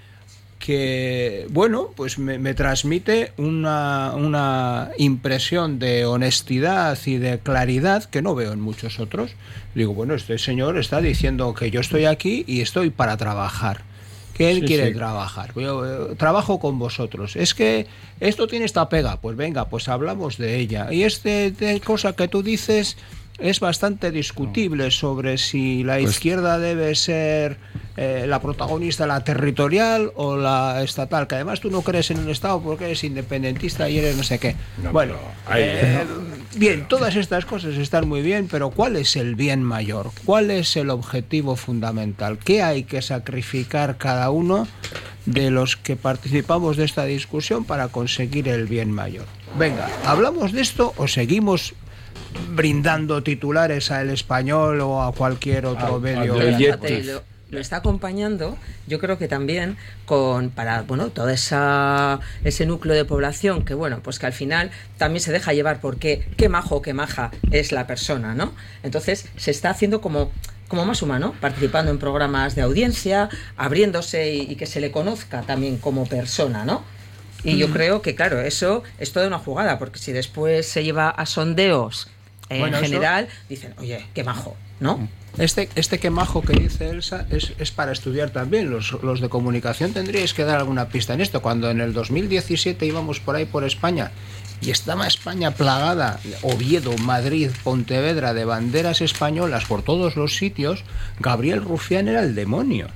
que, bueno, pues me, me transmite una, una impresión de honestidad y de claridad que no veo en muchos otros. Digo, bueno, este señor está diciendo que yo estoy aquí y estoy para trabajar. Que él sí, quiere sí. trabajar. Yo eh, trabajo con vosotros. Es que esto tiene esta pega. Pues venga, pues hablamos de ella. Y este de cosa que tú dices es bastante discutible sobre si la pues, izquierda debe ser eh, la protagonista, la territorial o la estatal. Que además tú no crees en el Estado porque eres independentista y eres no sé qué. No, bueno, hay, eh, no. bien, todas estas cosas están muy bien, pero ¿cuál es el bien mayor? ¿Cuál es el objetivo fundamental? ¿Qué hay que sacrificar cada uno de los que participamos de esta discusión para conseguir el bien mayor? Venga, ¿hablamos de esto o seguimos brindando titulares a El Español o a cualquier otro ah, medio? Fíjate, lo, lo está acompañando, yo creo que también con para bueno toda esa ese núcleo de población que bueno pues que al final también se deja llevar porque qué majo, qué maja es la persona, ¿no? Entonces se está haciendo como como más humano, participando en programas de audiencia, abriéndose y, y que se le conozca también como persona, ¿no? Y yo creo que, claro, eso es toda una jugada, porque si después se lleva a sondeos eh, bueno, en general, eso... dicen, oye, qué majo, ¿no? Este, este qué majo que dice Elsa es, es para estudiar también. Los, los de comunicación tendríais que dar alguna pista en esto. Cuando en el dos mil diecisiete íbamos por ahí por España y estaba España plagada, Oviedo, Madrid, Pontevedra, de banderas españolas por todos los sitios, Gabriel Rufián era el demonio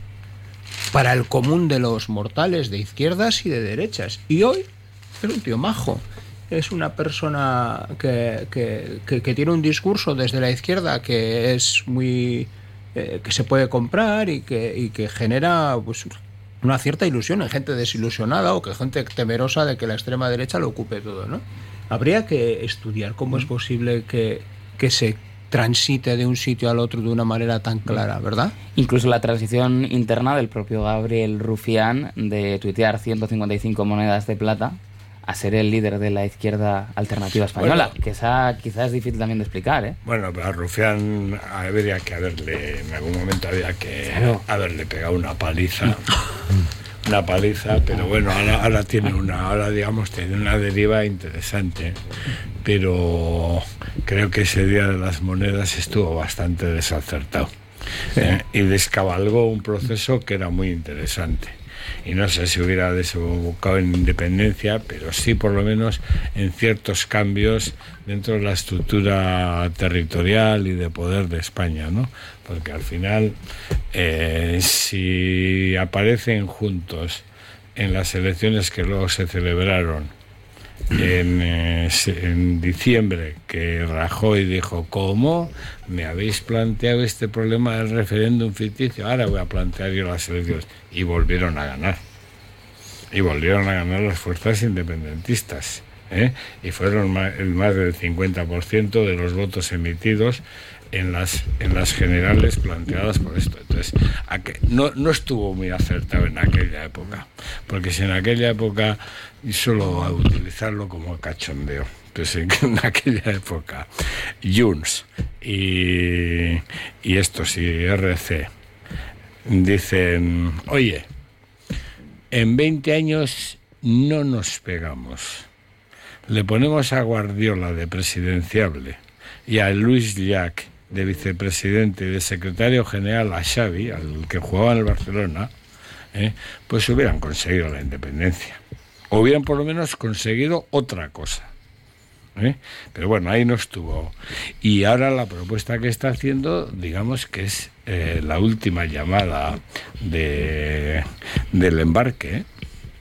para el común de los mortales de izquierdas y de derechas. Y hoy es un tío majo. Es una persona que, que, que, que tiene un discurso desde la izquierda que es muy eh, que se puede comprar y que, y que genera pues, una cierta ilusión en gente desilusionada o que gente temerosa de que la extrema derecha lo ocupe todo, ¿no? Habría que estudiar cómo es posible que, que se transite de un sitio al otro de una manera tan clara, ¿verdad? Incluso la transición interna del propio Gabriel Rufián de tuitear ciento cincuenta y cinco monedas de plata a ser el líder de la izquierda alternativa española, bueno, que esa quizás es difícil también de explicar, ¿eh? Bueno, pero a Rufián habría que haberle, en algún momento había que claro. haberle pegado una paliza, una paliza, pero bueno, ahora, ahora tiene una, ahora digamos tiene una deriva interesante, pero creo que ese día de las monedas estuvo bastante desacertado, sí. eh, y descabalgó un proceso que era muy interesante. y no sé si hubiera desembocado en independencia, pero sí por lo menos en ciertos cambios dentro de la estructura territorial y de poder de España, ¿no? Porque al final, eh, si aparecen juntos en las elecciones que luego se celebraron en, eh, en diciembre, que Rajoy dijo, ¿cómo me habéis planteado este problema del referéndum ficticio? Ahora voy a plantear yo las elecciones. Y volvieron a ganar. Y volvieron a ganar las fuerzas independentistas, ¿eh? Y fueron más, el más del cincuenta por ciento de los votos emitidos en las en las generales planteadas por esto. Entonces, a que, no, no estuvo muy acertado en aquella época, porque si en aquella época, y solo a utilizarlo como cachondeo, entonces en aquella época Junts y, y estos y R C dicen, oye, en veinte años no nos pegamos, le ponemos a Guardiola de presidenciable y a Luis Llach de vicepresidente y de secretario general a Xavi, al que jugaba en el Barcelona, ¿eh? Pues hubieran conseguido la independencia. O hubieran por lo menos conseguido otra cosa, ¿eh? Pero bueno, ahí no estuvo. Y ahora la propuesta que está haciendo, digamos que es eh, la última llamada de, del embarque, ¿eh?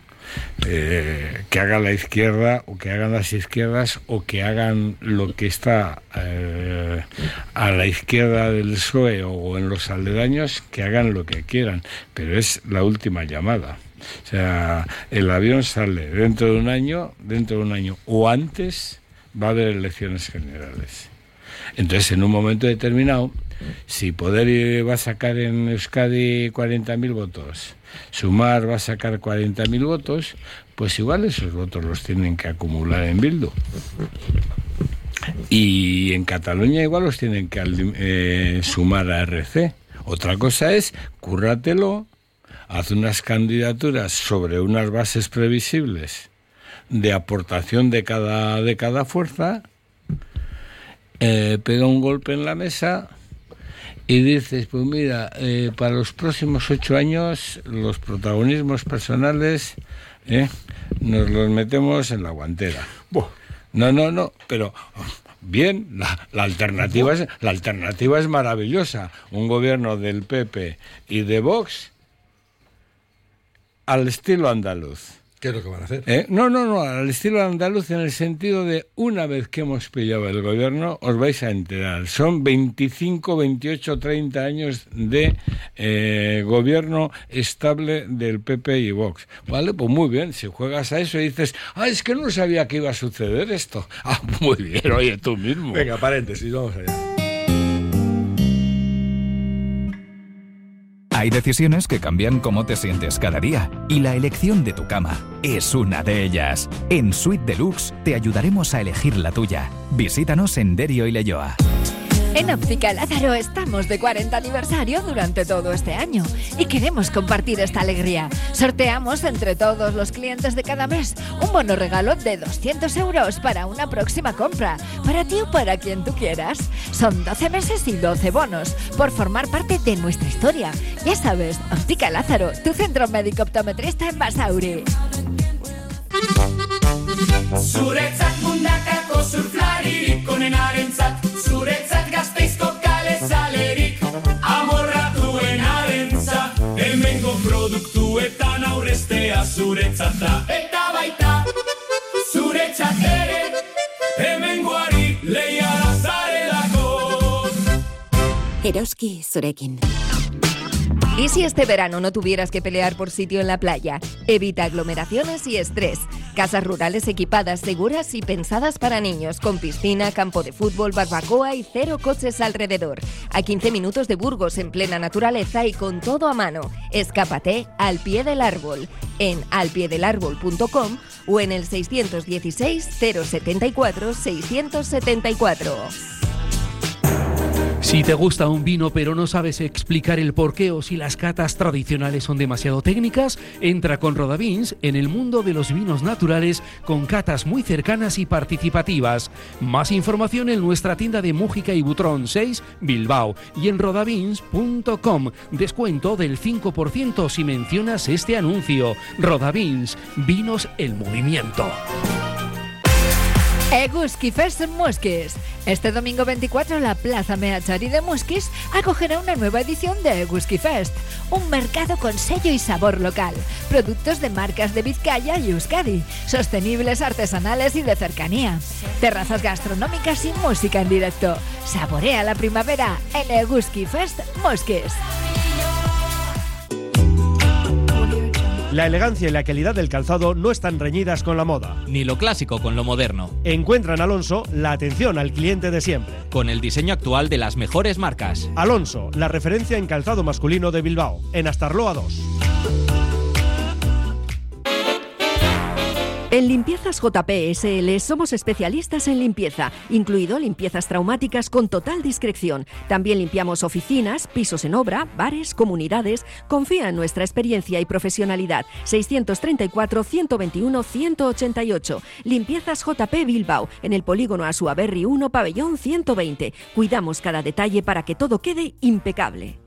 Eh, que haga la izquierda o que hagan las izquierdas o que hagan lo que está eh, a la izquierda del P S O E o en los aledaños, que hagan lo que quieran, pero es la última llamada. O sea, el avión sale dentro de un año, dentro de un año o antes va a haber elecciones generales. Entonces, en un momento determinado, si Poder va a sacar en Euskadi cuarenta mil votos, Sumar va a sacar cuarenta mil votos, pues igual esos votos los tienen que acumular en Bildu. Y en Cataluña igual los tienen que eh, sumar a R C. Otra cosa es, cúrratelo, haz unas candidaturas sobre unas bases previsibles de aportación de cada, de cada fuerza, eh, pega un golpe en la mesa y dices, pues mira, eh, para los próximos ocho años los protagonismos personales eh, nos los metemos en la guantera. No, no, no, pero bien, la, la alternativa es la alternativa es maravillosa. Un gobierno del P P y de Vox al estilo andaluz. ¿Qué es lo que van a hacer? ¿Eh? No, no, no, al estilo andaluz en el sentido de una vez que hemos pillado el gobierno, os vais a enterar. Son veinticinco, veintiocho, treinta años de eh, gobierno estable del P P y Vox. Vale, pues muy bien, si juegas a eso y dices, ah, es que no sabía que iba a suceder esto. Ah, muy bien, oye, tú mismo. Venga, paréntesis, vamos allá. Hay decisiones que cambian cómo te sientes cada día y la elección de tu cama es una de ellas. En Suite Deluxe te ayudaremos a elegir la tuya. Visítanos en Derio y Leioa. En Óptica Lázaro estamos de cuarenta aniversario durante todo este año y queremos compartir esta alegría. Sorteamos entre todos los clientes de cada mes un bono regalo de doscientos euros para una próxima compra, para ti o para quien tú quieras. Son doce meses y doce bonos por formar parte de nuestra historia. Ya sabes, Óptica Lázaro, tu centro médico optometrista en Basauri. Zuretzat mundakako surflaririk onenarentzat, zuretzat Gasteizko kale zalerik amorratuenarentzat, hemengo produktuetan aurreztea zuretzat da, eta baita zuretzat ere, hemengoari leiala zarelako. Eroski zurekin. ¿Y si este verano no tuvieras que pelear por sitio en la playa? Evita aglomeraciones y estrés. Casas rurales equipadas, seguras y pensadas para niños, con piscina, campo de fútbol, barbacoa y cero coches alrededor. A quince minutos de Burgos, en plena naturaleza y con todo a mano. Escápate al pie del árbol, en al pie del árbol punto com o en el seiscientos dieciséis, cero setenta y cuatro, seiscientos setenta y cuatro. Si te gusta un vino pero no sabes explicar el porqué o si las catas tradicionales son demasiado técnicas, entra con Rodavins en el mundo de los vinos naturales con catas muy cercanas y participativas. Más información en nuestra tienda de Mújica y Butrón seis, Bilbao, y en rodavins punto com. Descuento del cinco por ciento si mencionas este anuncio. Rodavins, vinos en movimiento. Eguski Fest Musquis. Este domingo veinticuatro la Plaza Meachari de Musquis acogerá una nueva edición de Eguski Fest, un mercado con sello y sabor local, productos de marcas de Vizcaya y Euskadi, sostenibles, artesanales y de cercanía, terrazas gastronómicas y música en directo. Saborea la primavera en Eguski Fest Musquis. La elegancia y la calidad del calzado no están reñidas con la moda. Ni lo clásico con lo moderno. Encuentra en Alonso la atención al cliente de siempre. Con el diseño actual de las mejores marcas. Alonso, la referencia en calzado masculino de Bilbao, en Astarloa dos. En Limpiezas J P S L somos especialistas en limpieza, incluido limpiezas traumáticas con total discreción. También limpiamos oficinas, pisos en obra, bares, comunidades. Confía en nuestra experiencia y profesionalidad. seiscientos treinta y cuatro, ciento veintiuno, ciento ochenta y ocho. Limpiezas J P Bilbao, en el polígono Asuaberri uno, pabellón ciento veinte. Cuidamos cada detalle para que todo quede impecable.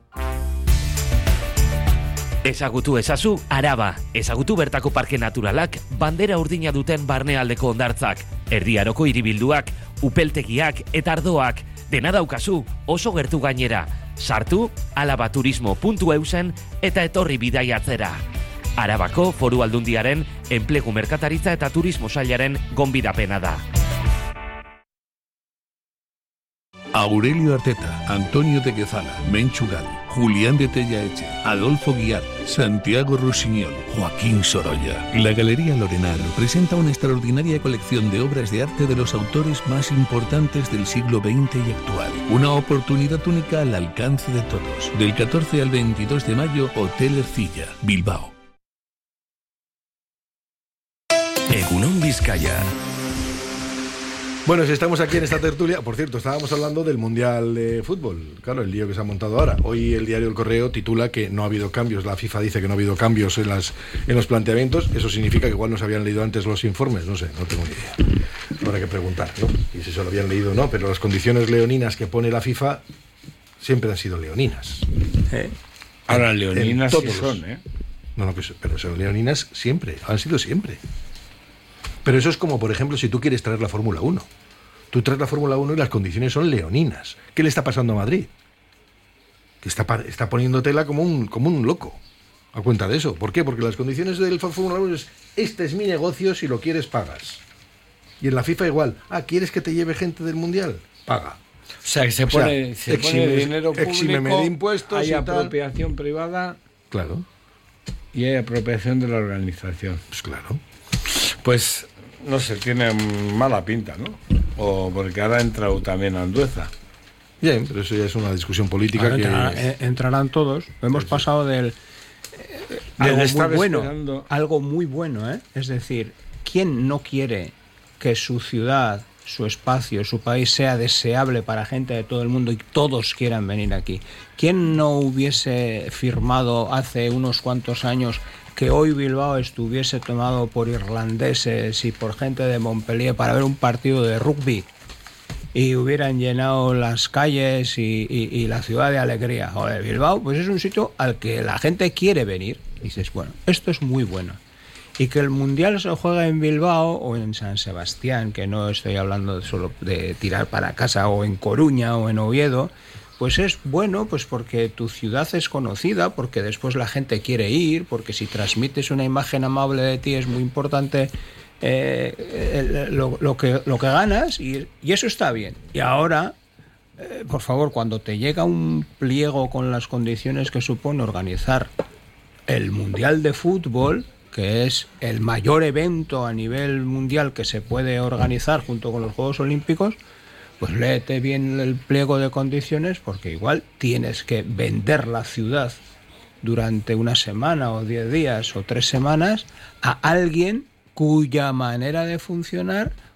Ezagutu ezazu Araba, ezagutu bertako parke naturalak, bandera urdina duten barnealdeko hondartzak, erdiaroko hiribilduak, upeltegiak eta ardoak, dena daukazu, oso gertu gainera. Sartu alabaturismo puntu eusen eta etorri bidaiatzera. Arabako Foru Aldundiaren enplegu merkataritza eta turismo sailaren gonbidapena da. Aurelio Arteta, Antonio de Quezala, Menchu Gal, Julián de Tellaeche, Adolfo Guiar, Santiago Rusiñol, Joaquín Sorolla. La Galería Lorenal presenta una extraordinaria colección de obras de arte de los autores más importantes del siglo veinte y actual. Una oportunidad única al alcance de todos. Del catorce al veintidós de mayo, Hotel Ercilla, Bilbao. Egunon Vizcaya. Bueno, si estamos aquí en esta tertulia, por cierto, estábamos hablando del Mundial de Fútbol, claro, el lío que se ha montado ahora. Hoy el diario El Correo titula que no ha habido cambios, la FIFA dice que no ha habido cambios en, las, en los planteamientos. Eso significa que igual no se habían leído antes los informes, no sé, no tengo ni idea. Habrá que preguntar, ¿no? Y si se lo habían leído o no, pero las condiciones leoninas que pone la FIFA siempre han sido leoninas. ¿Eh? Ahora leoninas sí los... son, ¿eh? No, no, pero son leoninas siempre, han sido siempre. Pero eso es como, por ejemplo, si tú quieres traer la Fórmula uno. Tú traes la Fórmula uno y las condiciones son leoninas. ¿Qué le está pasando a Madrid? Que está, está poniendo tela como un, como un loco a cuenta de eso. ¿Por qué? Porque las condiciones del Fórmula uno es: este es mi negocio, si lo quieres pagas. Y en la FIFA igual. Ah, ¿quieres que te lleve gente del Mundial? Paga. O sea, que se pone, o sea, se exime, pone dinero público, de impuestos, hay y apropiación tal. privada. Claro. Y hay apropiación de la organización. Pues claro. Pues no sé, tiene mala pinta, ¿no? O porque ahora ha entrado también Andueza. Bien, pero eso ya es una discusión política. Ahora que entrarán, eh, entrarán todos. Hemos pasado del eh, algo muy bueno, esperando... algo muy bueno, ¿eh? Es decir, ¿quién no quiere que su ciudad, su espacio, su país sea deseable para gente de todo el mundo y todos quieran venir aquí? ¿Quién no hubiese firmado hace unos cuantos años que hoy Bilbao estuviese tomado por irlandeses y por gente de Montpellier para ver un partido de rugby y hubieran llenado las calles y, y, y la ciudad de alegría? Joder, Bilbao pues es un sitio al que la gente quiere venir. Y dices, bueno, esto es muy bueno. Y que el Mundial se juega en Bilbao o en San Sebastián, que no estoy hablando solo de tirar para casa, o en Coruña o en Oviedo, pues es bueno, pues porque tu ciudad es conocida, porque después la gente quiere ir, porque si transmites una imagen amable de ti es muy importante eh, lo, lo, que, lo que ganas, y, y eso está bien. Y ahora, eh, por favor, cuando te llega un pliego con las condiciones que supone organizar el Mundial de Fútbol, que es el mayor evento a nivel mundial que se puede organizar junto con los Juegos Olímpicos, pues léete bien el pliego de condiciones, porque igual tienes que vender la ciudad durante una semana o diez días o tres semanas a alguien cuya manera de funcionar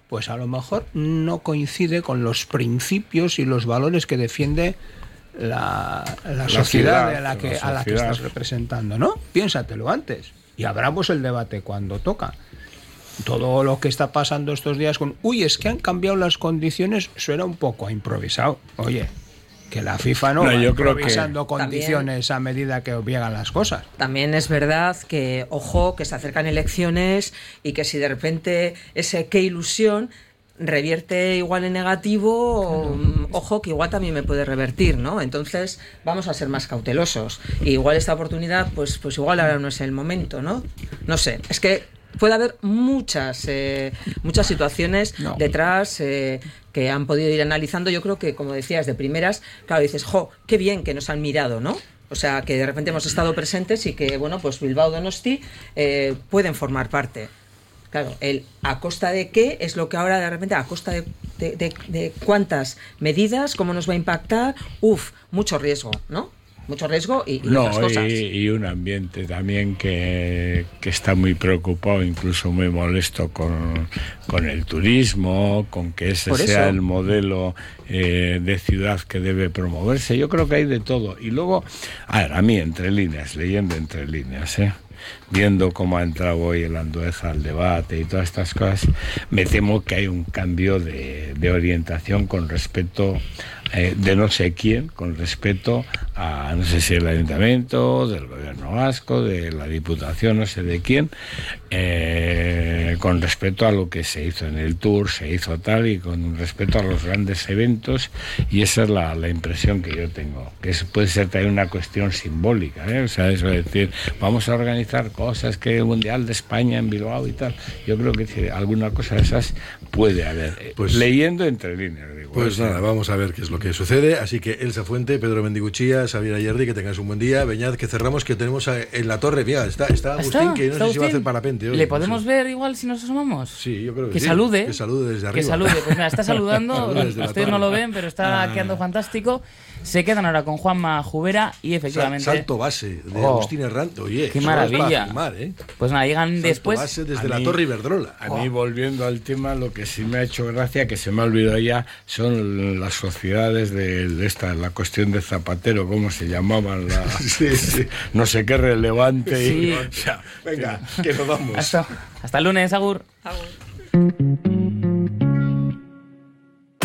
pues a lo mejor no coincide con los principios y los valores que defiende la, la, la sociedad, sociedad a la que, la a la que estás representando, ¿no? Piénsatelo antes y abramos el debate cuando toca. Todo lo que está pasando estos días con, uy, es que han cambiado las condiciones, suena un poco a improvisado. Oye, que la FIFA no, no va yo improvisando creo que condiciones también, a medida que llegan las cosas. También es verdad que, ojo, que se acercan elecciones y que si de repente ese qué ilusión revierte igual en negativo, claro. Ojo, que igual también me puede revertir, ¿no? Entonces vamos a ser más cautelosos. Y igual esta oportunidad, pues, pues igual ahora no es el momento, ¿no? No sé, es que puede haber muchas eh, muchas situaciones no. detrás eh, que han podido ir analizando. Yo creo que, como decías, de primeras, claro, dices, jo, qué bien que nos han mirado, ¿no? O sea, que de repente hemos estado presentes y que, bueno, pues Bilbao, Donosti eh, pueden formar parte. Claro, el a costa de qué es lo que ahora de repente, a costa de, de, de, de cuántas medidas, cómo nos va a impactar, uf, mucho riesgo, ¿no? Mucho riesgo y, y no, otras cosas. Y, y un ambiente también que, que está muy preocupado, incluso muy molesto con, con el turismo, con que ese Por sea eso. el modelo eh, de ciudad que debe promoverse. Yo creo que hay de todo. Y luego, a ver, a mí, entre líneas, leyendo entre líneas, ¿eh? viendo cómo ha entrado hoy el Andueza al debate y todas estas cosas, me temo que hay un cambio de, de orientación con respecto eh, de no sé quién, con respecto a, no sé si el Ayuntamiento, del Gobierno Vasco, de la Diputación, no sé de quién, eh, con respecto a lo que se hizo en el Tour, se hizo tal, y con respecto a los grandes eventos, y esa es la, la impresión que yo tengo, que es, puede ser también una cuestión simbólica, ¿eh? O sea, eso es decir, vamos a organizar cosas que el Mundial de España en Bilbao y tal. Yo creo que si alguna cosa de esas puede haber, pues, leyendo entre líneas, digo. Pues nada, vamos a ver qué es lo que sucede. Así que Elsa Fuente, Pedro Mendiguchía, Xavier Ayerdi, que tengáis un buen día. Beñat, que cerramos, que tenemos a, en la torre, mira, está, está Agustín, ¿Está? que no sé si va a hacer parapente hoy. ¿Le podemos no sé. ver igual si nos asomamos? Sí, yo creo que, que sí. salude. Que salude desde arriba. Que salude, pues mira, está saludando, ustedes no lo ven, pero está ah. quedando fantástico. Se quedan ahora con Juanma Jubera y efectivamente... Salto base de oh, Agustín Herrante, oye. ¡Qué maravilla! Filmar, ¿eh? Pues nada, llegan Salto después... base desde a la mí, Torre Iberdrola. A oh. mí, volviendo al tema, lo que sí me ha hecho gracia, que se me ha olvidado ya, son las sociedades de, de esta, la cuestión de Zapatero, ¿cómo se llamaban? La, sí, sí. No sé qué relevante. Sí. Y, o sea, venga, que nos vamos. Hasta, hasta el lunes, agur. Agur.